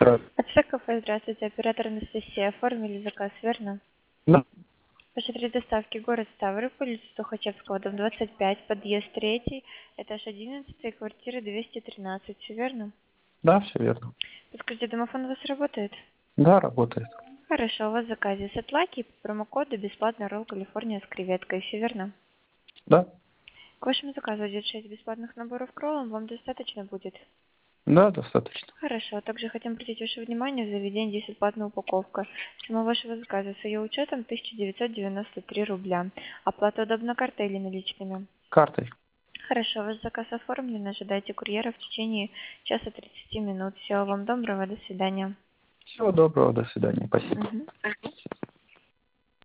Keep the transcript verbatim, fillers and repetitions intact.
Да. Отсек кафе, здравствуйте, оператор Анастасия. Оформили заказ, верно? Да. Ваш адрес доставки город Ставрополь, улица Тухачевского, дом двадцать пять, подъезд третий, этаж одиннадцатый, квартира двести тринадцать, все верно? Да, все верно. Подскажите, домофон у вас работает? Да, работает. Хорошо, у вас в заказе сетлаки, промокоды, бесплатный ролл Калифорния с креветкой, все верно? Да. К вашему заказу идет шесть бесплатных наборов к роллам, вам достаточно будет? Да, достаточно. Хорошо. Также хотим обратить ваше внимание, в заведении здесь бесплатная упаковка. Сумма вашего заказа с ее учетом тысяча девятьсот девяносто три рубля. Оплата удобна картой или наличными? Картой. Хорошо, ваш заказ оформлен. Ожидайте курьера в течение часа тридцати минут. Всего вам доброго. До свидания. Всего доброго. До свидания. Спасибо. Мгм.